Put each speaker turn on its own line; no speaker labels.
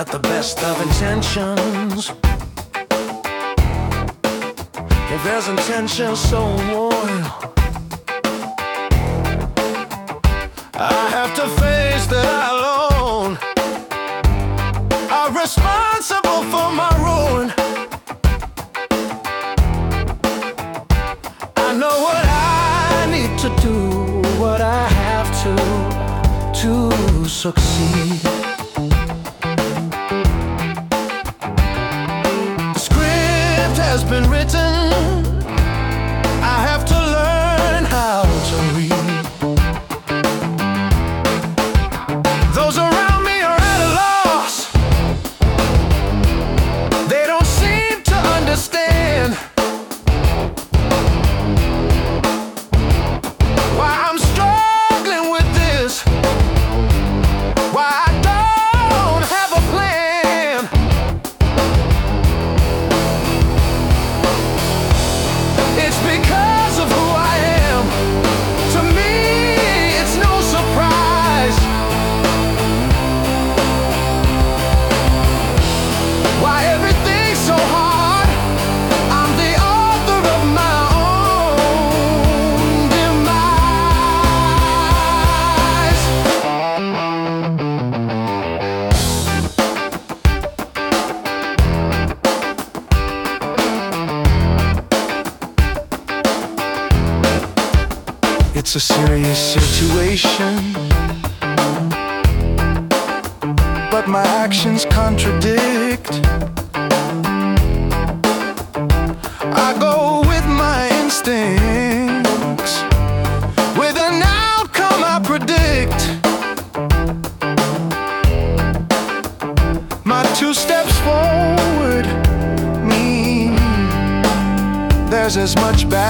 got the best of intentions. If there's intention so loyal, I have to face that I alone are responsible for my ruin. I know what I need to do, what I have to succeed. The script has been written, I have to learn how to read. Those around me are at a loss, they don't seem to understand why I'm struggling with this, why I don't have a plan. It's because of who I am. To me, it's no surprise why everything's so hard. I'm the author of my own demise. It's a serious situation, but my actions contradict. I go with my instincts, with an outcome I predict. My 2 steps forward mean there's as much back